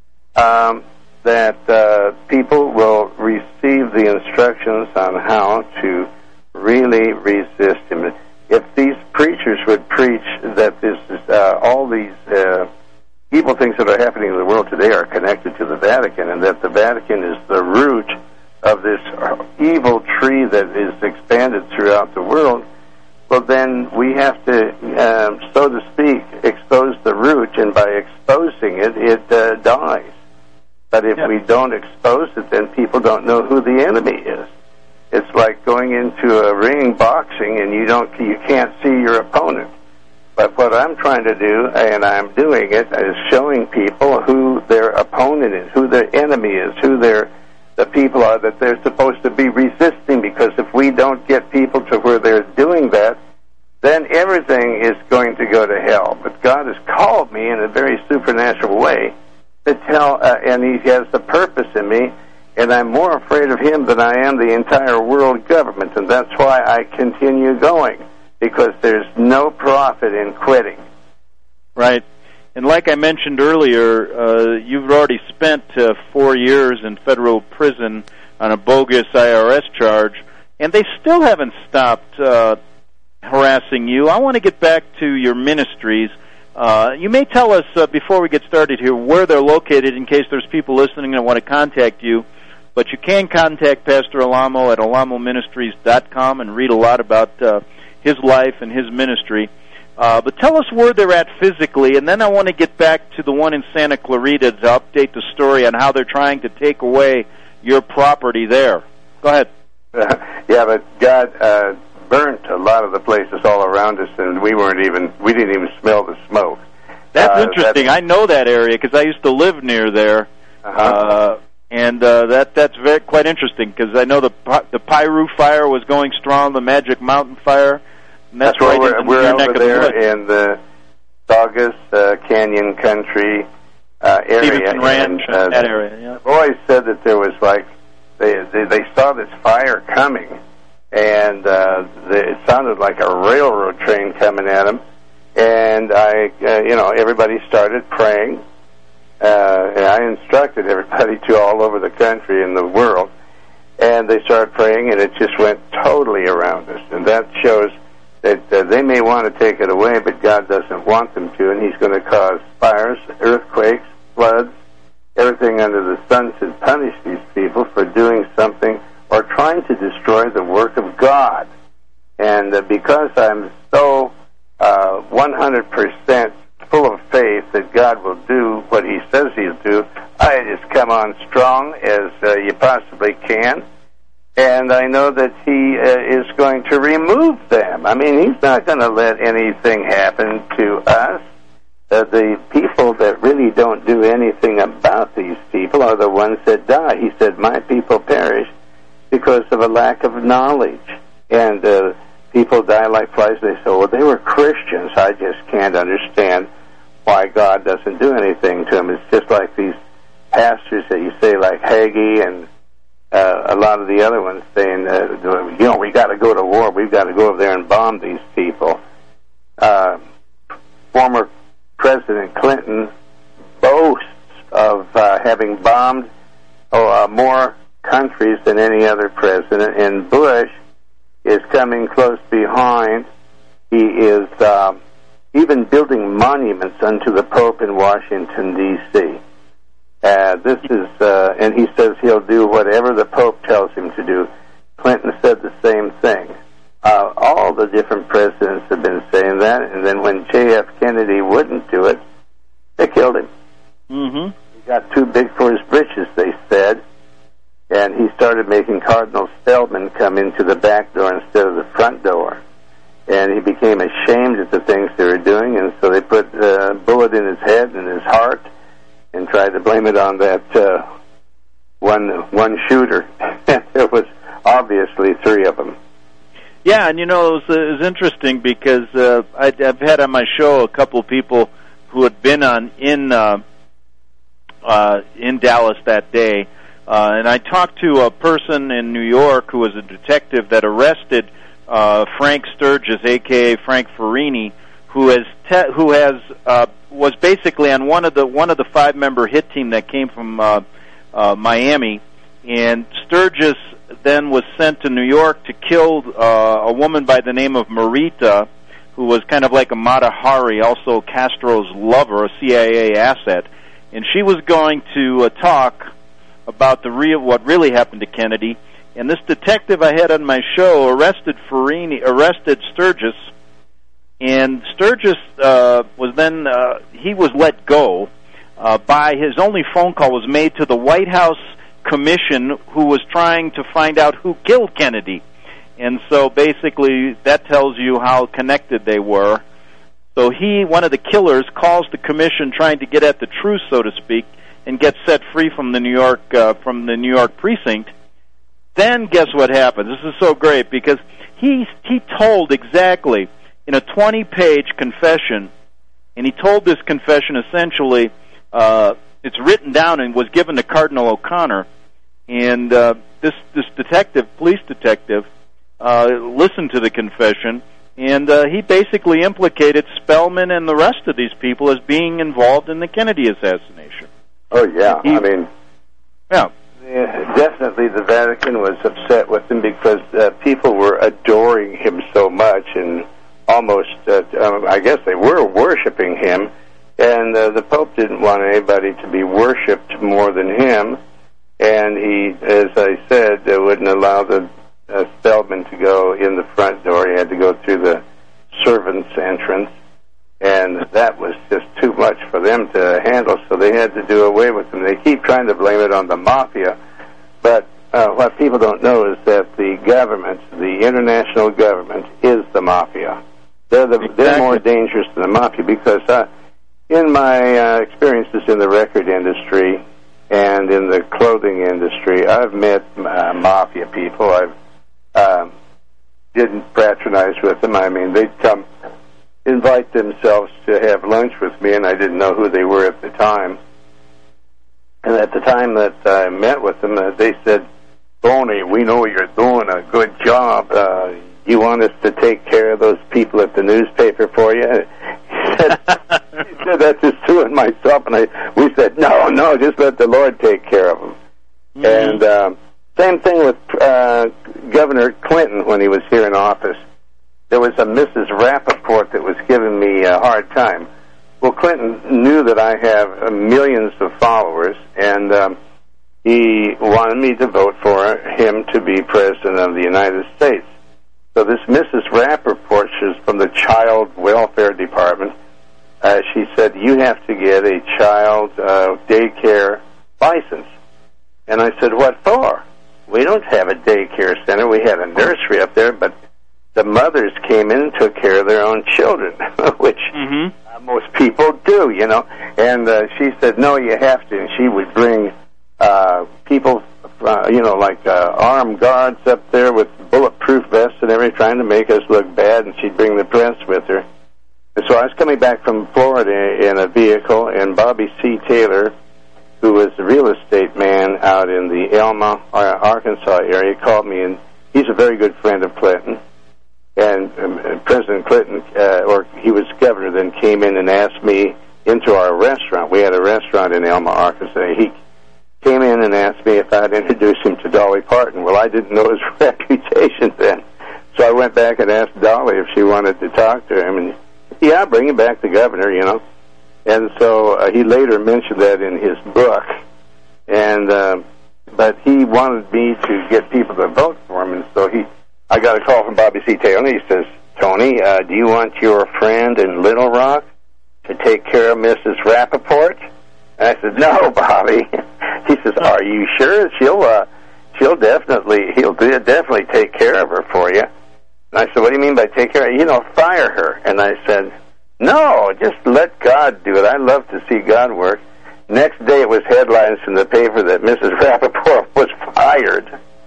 [SPEAKER 2] Um, that uh, people will receive the instructions on how to really resist him. If these preachers would preach that this is, uh, all these uh, evil things that are happening in the world today are connected to the Vatican, and that the Vatican is the root of this evil tree that is expanded throughout the world, well, then we have to, um, so to speak, expose the root, and by exposing it, it uh, dies. But if yeah. we don't expose it, then people don't know who the enemy is. It's like going into a ring boxing and you don't, you can't see your opponent. But what I'm trying to do, and I'm doing it, is showing people who their opponent is, who their enemy is, who their the people are that they're supposed to be resisting. Because if we don't get people to where they're doing that, then everything is going to go to hell. But God has called me in a very supernatural way to tell, uh, and he has the purpose in me, and I'm more afraid of him than I am the entire world government, and that's why I continue going, because there's no profit in quitting.
[SPEAKER 1] Right. And like I mentioned earlier, uh, you've already spent uh, four years in federal prison on a bogus I R S charge, and they still haven't stopped uh, harassing you. I want to get back to your ministries. Uh, you may tell us, uh, before we get started here, where they're located in case there's people listening that want to contact you. But you can contact Pastor Alamo at alamo ministries dot com and read a lot about uh, his life and his ministry. Uh, but tell us where they're at physically, and then I want to get back to the one in Santa Clarita to update the story on how they're trying to take away your property there. Go ahead.
[SPEAKER 2] Uh, yeah, but God uh, burnt a lot of the places all around us, and we weren't even, we didn't even smell the smoke.
[SPEAKER 1] That's
[SPEAKER 2] uh,
[SPEAKER 1] interesting. That's, I know that area because I used to live near there.
[SPEAKER 2] Uh-huh.
[SPEAKER 1] Uh, and uh, that that's very quite interesting because I know the the Piru fire was going strong, the Magic Mountain fire. And that's, that's right
[SPEAKER 2] where we're, we're over
[SPEAKER 1] the
[SPEAKER 2] there in the Saugus uh, Canyon Country uh, area.
[SPEAKER 1] Stevenson Ranch,
[SPEAKER 2] and, uh,
[SPEAKER 1] that area. Yeah.
[SPEAKER 2] The boys said that there was like they they, they saw this fire coming, and uh, they, it sounded like a railroad train coming at them. And I, uh, you know, everybody started praying. Uh, and I instructed everybody to all over the country and the world, and they started praying, and it just went totally around us. And that shows that uh, they may want to take it away, but God doesn't want them to, and he's going to cause fires, earthquakes, floods, everything under the sun to punish these people for doing something or trying to destroy the work of God. And uh, because I'm so uh, one hundred percent full of faith that God will do what he says he'll do, I just come on strong as uh, you possibly can. And I know that he uh, is going to remove them. I mean, he's not going to let anything happen to us. Uh, the people that really don't do anything about these people are the ones that die. He said, my people perish because of a lack of knowledge. And uh, people die like flies. They say, well, they were Christians. I just can't understand why God doesn't do anything to them. It's just like these pastors that you say, like Hagee and uh, a lot of the other ones saying, uh, you know, we got to go to war. We've got to go over there and bomb these people. Uh, former President Clinton boasts of uh, having bombed oh, uh, more countries than any other president, and Bush is coming close behind. He is uh, even building monuments unto the Pope in Washington, D C Uh, this is, uh, and he says he'll do whatever the Pope tells him to do. Clinton said the same thing. Uh, all the different presidents have been saying that, and then when J F Kennedy wouldn't do it, they killed him.
[SPEAKER 1] Mm-hmm.
[SPEAKER 2] He got too big for his britches, they said, and he started making Cardinal Spellman come into the back door instead of the front door. and he became ashamed at the things they were doing, and so they put a bullet in his head and his heart and tried to blame it on that uh, one one shooter. There was obviously three of them.
[SPEAKER 1] Yeah, and you know, it was, it was interesting because uh, I, I've had on my show a couple of people who had been on in uh, uh, in Dallas that day, uh, and I talked to a person in New York who was a detective that arrested uh, Frank Sturgis, a k a. Frank Farini, who has te- who has uh, was basically on one of the one of the five member hit team that came from uh, uh, Miami, and Sturgis then was sent to New York to kill uh, a woman by the name of Marita, who was kind of like a Mata Hari, also Castro's lover, a C I A asset, and she was going to uh, talk about the real what really happened to Kennedy. And this detective I had on my show arrested Farini, arrested Sturgis, and Sturgis uh, was then uh, he was let go uh, by his only phone call was made to the White House commission who was trying to find out who killed Kennedy. And so basically that tells you how connected they were. So he, one of the killers, calls the commission trying to get at the truth, so to speak, and gets set free from the New York uh, from the New York precinct. Then guess what happens? This is so great because he he told exactly in a twenty-page confession, and he told this confession essentially, uh, it's written down and was given to Cardinal O'Connor, and uh, this this detective, police detective, uh, listened to the confession, and uh, he basically implicated Spellman and the rest of these people as being involved in the Kennedy assassination.
[SPEAKER 2] Oh, yeah,
[SPEAKER 1] he,
[SPEAKER 2] I mean...
[SPEAKER 1] Yeah.
[SPEAKER 2] Yeah, definitely the Vatican was upset with him because uh, people were adoring him so much, and almost, uh, um, I guess they were worshiping him, and uh, the Pope didn't want anybody to be worshipped more than him, and he, as I said, uh, wouldn't allow the uh, Spellman to go in the front door. He had to go through the servants' entrance, and that was just too much for them to handle, so they had to do away with him. They keep trying to blame it on the mafia, but uh, what people don't know is that the government, the international government, is the mafia. They're, the, exactly. they're more dangerous than the mafia because uh, in my uh, experiences in the record industry and in the clothing industry, I've met uh, mafia people. I've um, didn't fraternize with them. I mean, they'd come invite themselves to have lunch with me, and I didn't know who they were at the time. And at the time that I met with them, uh, they said, Tony, we know you're doing a good job. Uh, you want us to take care of those people at the newspaper for you? He said, he said that to Sue and myself, and I, we said, no, no, just let the Lord take care of them. Mm-hmm. And uh, same thing with uh, Governor Clinton when he was here in office. There was a Missus Rappaport that was giving me a hard time. Well, Clinton knew that I have millions of followers, and um, he wanted me to vote for him to be president of the United States. So this Missus Rappaport, she's from the Child Welfare Department, uh, she said, you have to get a child uh, daycare license. And I said, what for? We don't have a daycare center. We had a nursery up there, but the mothers came in and took care of their own children, which mm-hmm. uh, most people do, you know. And uh, she said, no, you have to. And she would bring uh, people, uh, you know, like uh, armed guards up there with bulletproof vests and everything, trying to make us look bad, and she'd bring the press with her. And so I was coming back from Florida in a vehicle, and Bobby C. Taylor, who was a real estate man out in the Elma, Arkansas area, called me, and he's a very good friend of Clinton. And um, President Clinton, uh, or he was governor, then came in and asked me into our restaurant. We had a restaurant in Elma, Arkansas. He came in and asked me if I'd introduce him to Dolly Parton. Well, I didn't know his reputation then. So I went back and asked Dolly if she wanted to talk to him. And, yeah, bring him back the governor, you know. And so uh, he later mentioned that in his book. And uh, but he wanted me to get people to vote for him, and so he... I got a call from Bobby C. Taylor, and he says, Tony, uh, do you want your friend in Little Rock to take care of Missus Rappaport? And I said, no, Bobby. He says, are you sure? She'll uh, she'll definitely, he'll definitely take care of her for you. And I said, what do you mean by take care? You know, fire her. And I said, no, just let God do it. I love to see God work. Next day it was headlines from the paper that Missus Rappaport was fired.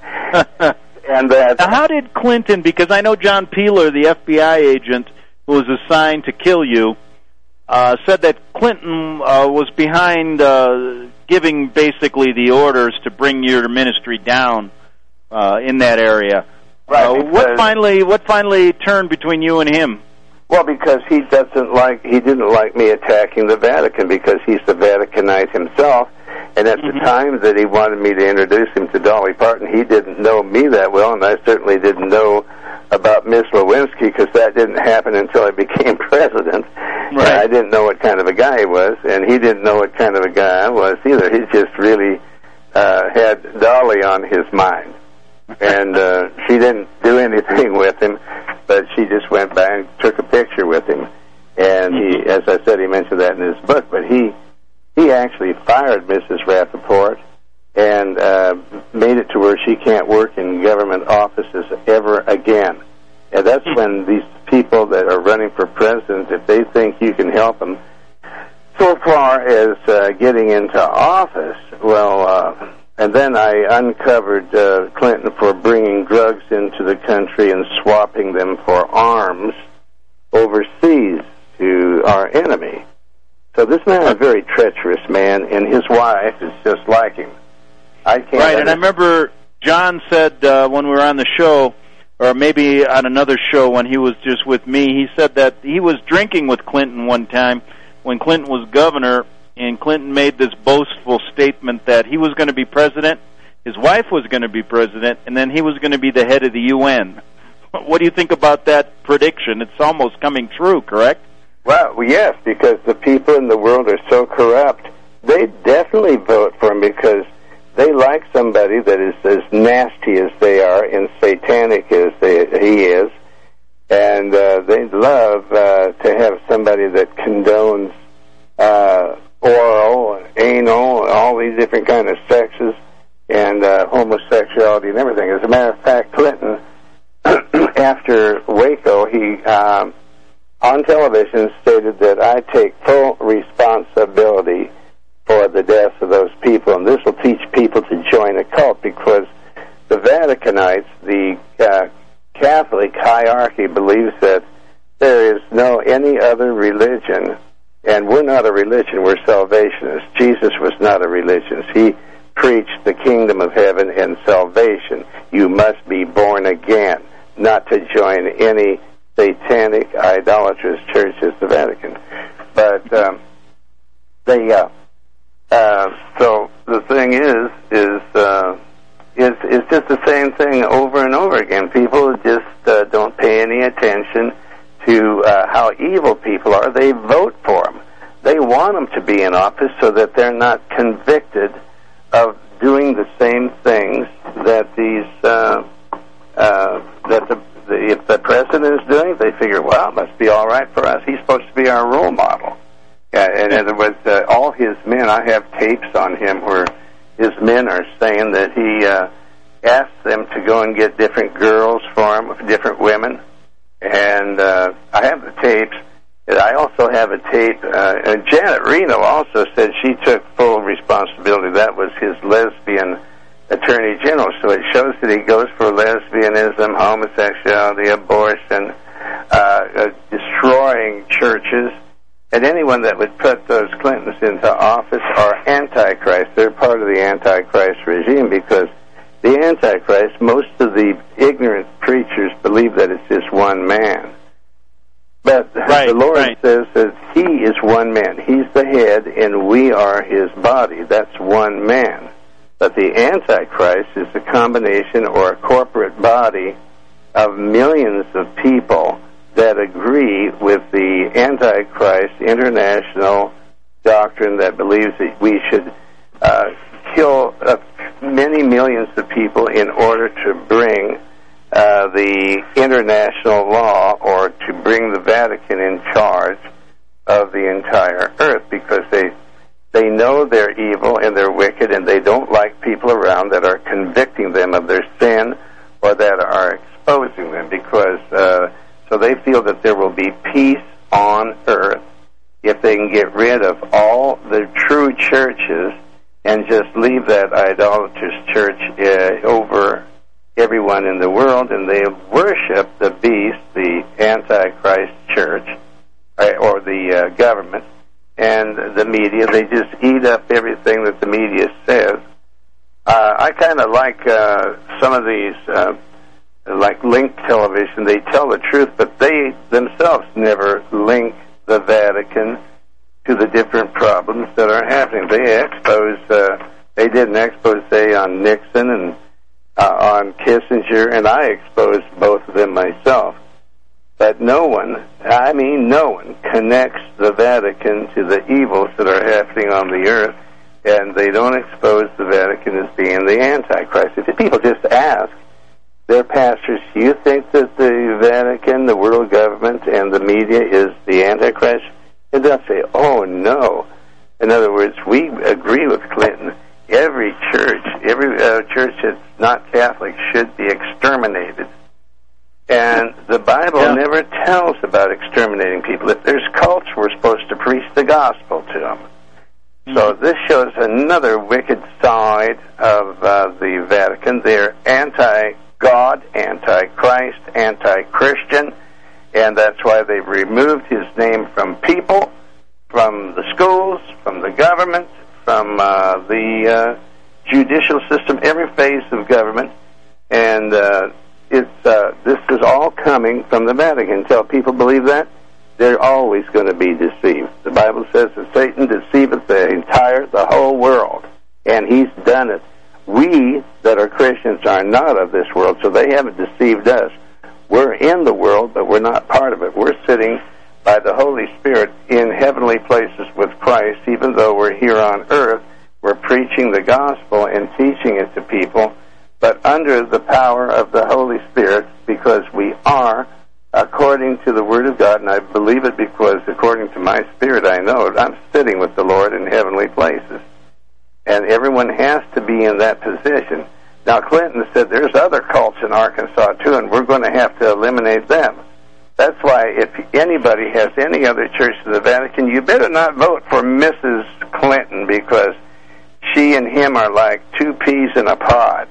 [SPEAKER 2] And that.
[SPEAKER 1] Now, how did Clinton, because I know John Peeler, the F B I agent who was assigned to kill you, uh, said that Clinton uh, was behind uh, giving basically the orders to bring your ministry down uh, in that area.
[SPEAKER 2] Right.
[SPEAKER 1] Uh, what finally what finally turned between you and him?
[SPEAKER 2] Well, because he doesn't like he didn't like me attacking the Vatican because he's the Vaticanite himself, and at mm-hmm. the time that he wanted me to introduce him to Dolly Parton, he didn't know me that well, and I certainly didn't know about Miss Lewinsky because that didn't happen until I became president. Right. I didn't know what kind of a guy he was, and he didn't know what kind of a guy I was either. He just really uh, had Dolly on his mind. And uh, she didn't do anything with him, but she just went by and took a picture with him. And he, as I said, he mentioned that in his book, but he he actually fired Missus Rappaport and uh, made it to where she can't work in government offices ever again. And that's when these people that are running for president, if they think you can help them so far as uh, getting into office, well... Uh, And then I uncovered uh, Clinton for bringing drugs into the country and swapping them for arms overseas to our enemy. So this man is a very treacherous man, and his wife is just like him. I can't
[SPEAKER 1] right, and I remember John said uh, when we were on the show, or maybe on another show when he was just with me, he said that he was drinking with Clinton one time when Clinton was governor, and Clinton made this boastful statement that he was going to be president, his wife was going to be president, and then he was going to be the head of the U N. What do you think about that prediction? It's almost coming true, correct?
[SPEAKER 2] Well, yes, because the people in the world are so corrupt. They definitely vote for him because they like somebody that is as nasty as they are and satanic as they, he is, and uh, they love uh, to have somebody that condones uh oral, anal, all these different kind of sexes, and uh, homosexuality and everything. As a matter of fact, Clinton, after Waco, he, um, on television, stated that I take full responsibility for the deaths of those people, and this will teach people to join a cult, because the Vaticanites, the uh, Catholic hierarchy, believes that there is no any other religion. And we're not a religion, we're salvationists. Jesus was not a religionist. He preached the kingdom of heaven and salvation. You must be born again, not to join any satanic, idolatrous church as the Vatican. But um, they, uh, uh, so the thing is, is, uh, is, it's just the same thing over and over again. People just uh, don't pay any attention to uh, how evil people are. They vote for them. They want them to be in office so that they're not convicted of doing the same things that these uh, uh, that the, the if the president is doing, they figure, well, it must be all right for us. He's supposed to be our role model. Yeah, and in other words, uh, all his men, I have tapes on him where his men are saying that he uh, asked them to go and get different girls for him, different women. And uh, I have the tapes. I also have a tape. Uh, and Janet Reno also said she took full responsibility. That was his lesbian attorney general. So it shows that he goes for lesbianism, homosexuality, abortion, uh, uh, destroying churches. And anyone that would put those Clintons into office are Antichrist. They're part of the Antichrist regime because the Antichrist, most of the ignorant preachers believe that it's just one man. But
[SPEAKER 1] right,
[SPEAKER 2] the Lord
[SPEAKER 1] right.
[SPEAKER 2] says that He is one man. He's the head, and we are His body. That's one man. But the Antichrist is a combination or a corporate body of millions of people that agree with the Antichrist international doctrine that believes that we should uh, kill uh, many millions of people in order to bring uh, the international law or to bring the Vatican in charge of the entire earth, because they they know they're evil and they're wicked, and they don't like people around that are convicting them of their sin or that are exposing them, because uh, So they feel that there will be peace on earth if they can get rid of all the true churches and just leave that idolatrous church uh, over everyone in the world, and they worship the beast, the Antichrist church, or the uh, government, and the media. They just eat up everything that the media says. Uh, I kind of like uh, some of these, uh, like Link Television. They tell the truth, but they themselves never link the Vatican to the different problems that are happening. They expose, uh, they did an expose on Nixon and uh, on Kissinger, and I exposed both of them myself. But no one, I mean no one, connects the Vatican to the evils that are happening on the earth, and they don't expose the Vatican as being the Antichrist. If people just ask their pastors, do you think that the Vatican, the world government, and the media is the Antichrist? And they'll say, oh, no. In other words, we agree with Clinton. Every church, every uh, church that's not Catholic should be exterminated. And the Bible yeah. never tells about exterminating people. If there's cults, we're supposed to preach the gospel to them. Mm-hmm. So this shows another wicked side of uh, the Vatican. They're anti-God, anti-Christ, anti-Christian, and that's why they've removed his name from people, from the schools, from the government, from uh, the uh, judicial system, every phase of government, and uh, it's uh, this is all coming from the Vatican. Until people believe that, they're always going to be deceived. The Bible says that Satan deceiveth the entire, the whole world, and he's done it. We that are Christians are not of this world, so they haven't deceived us. We're in the world, but we're not part of it. We're sitting by the Holy Spirit in heavenly places with Christ. Even though we're here on earth, we're preaching the gospel and teaching it to people, but under the power of the Holy Spirit, because we are according to the Word of God, and I believe it because according to my spirit I know it, I'm sitting with the Lord in heavenly places. And everyone has to be in that position. Now, Clinton said there's other cults in Arkansas, too, and we're going to have to eliminate them. That's why if anybody has any other church in the Vatican, you better not vote for Missus Clinton, because she and him are like two peas in a pod.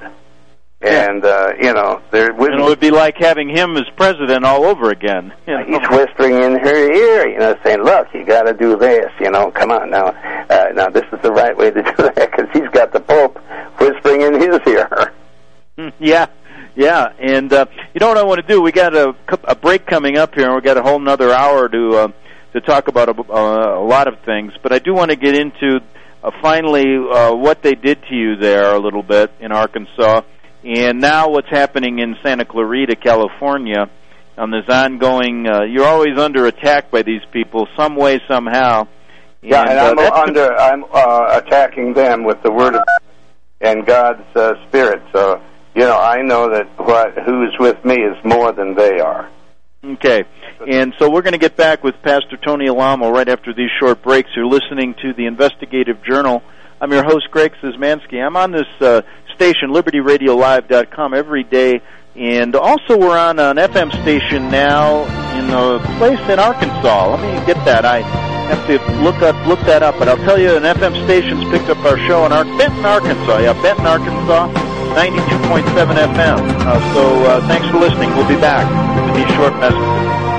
[SPEAKER 2] And, uh, you know, there would...
[SPEAKER 1] And it would be like having him as president all over again. You know?
[SPEAKER 2] He's whispering in her ear, you know, saying, look, you got to do this, you know, come on now. Uh, now, this is the right way to do that, because he's got the Pope whispering in his ear.
[SPEAKER 1] Yeah, yeah. And, uh, you know what I want to do? We got a, a break coming up here, and we got a whole another hour to uh, to talk about a, uh, a lot of things. But I do want to get into, uh, finally, uh, what they did to you there a little bit in Arkansas. And now what's happening in Santa Clarita, California, on this ongoing, uh, you're always under attack by these people, some way, somehow.
[SPEAKER 2] Yeah, and, and I'm uh, under, I'm uh, attacking them with the Word of God and God's uh, Spirit. So, you know, I know that what, who's with me is more than they are.
[SPEAKER 1] Okay. And so we're going to get back with Pastor Tony Alamo right after these short breaks. You're listening to the Investigative Journal. I'm your host, Greg Szymanski. I'm on this uh, station, Liberty Radio Live dot com, every day. And also we're on an F M station now in a place in Arkansas. Let me get that. I have to look up, look that up. But I'll tell you, an F M station's picked up our show in Ar- Benton, Arkansas. Yeah, Benton, Arkansas, ninety-two point seven F M. Uh, so uh, thanks for listening. We'll be back with these short messages.